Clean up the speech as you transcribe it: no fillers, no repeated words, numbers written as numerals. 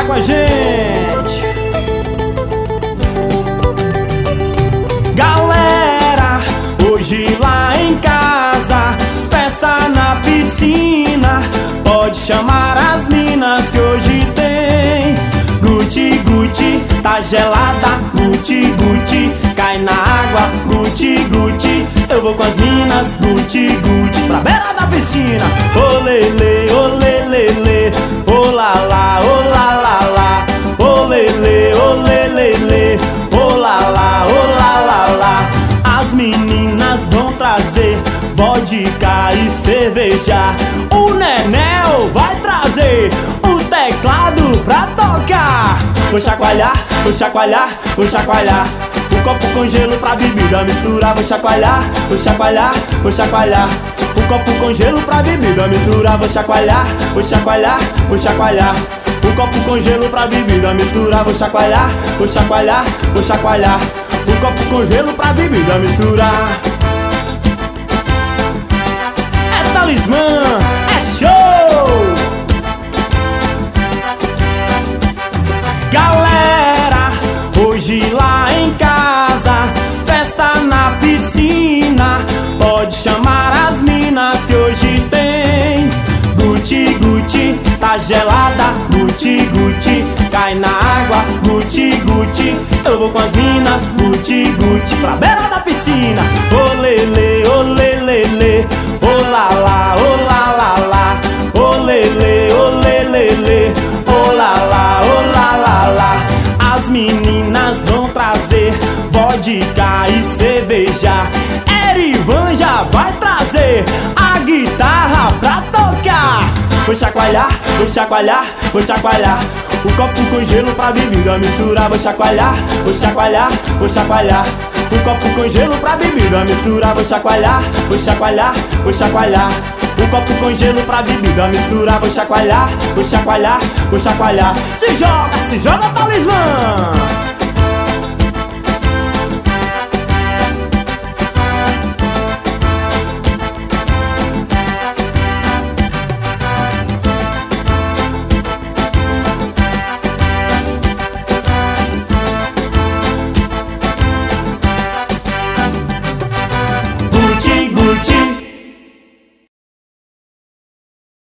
dançar com a gente. Galera, hoje lá em casa, festa na piscina. Pode chamar as minas que hoje tem. Guti, guti, tá gelada. Guti, guti, cai na água. Guti, guti, eu vou com as minas. Guti, guti, pra beira da piscina. Olele, olelele, olala, olala, olele, olelele, olala, olala. As meninas vão trazer vodka e cerveja. O Nenel vai trazer o teclado pra tocar. Vou chacoalhar, vou chacoalhar, vou chacoalhar. O copo com gelo pra bebida misturar. Vou chacoalhar, vou chacoalhar, vou chacoalhar. O copo com gelo pra bebida misturar. Vou chacoalhar, vou chacoalhar, vou chacoalhar. O copo com gelo pra bebida misturar. Vou chacoalhar, vou chacoalhar, vou chacoalhar. O copo com gelo pra bebida misturar. É Talismã, é show! Galera, hoje lá em casa, festa na piscina. Pode chamar as minas que hoje tem. Guti, guti, tá gelada. Guti, guti, cai na água. Guti, guti, eu vou com as minas. Guti, guti, pra beira da piscina. Olele, olelele, olala, olala, olele, olelele, olala, olala. As meninas vão trazer vodka e cerveja. Erivan já vai trazer a guitarra pra tocar. Vou chacoalhar, vou chacoalhar, vou chacoalhar. O copo com gelo pra bebida misturar. Vou chacoalhar, vou chacoalhar, vou chacoalhar. O copo com gelo pra bebida misturar. Vou chacoalhar, vou chacoalhar, vou chacoalhar. O copo com gelo pra bebida misturar. Vou chacoalhar, vou chacoalhar, vou chacoalhar. Se joga, Talismã!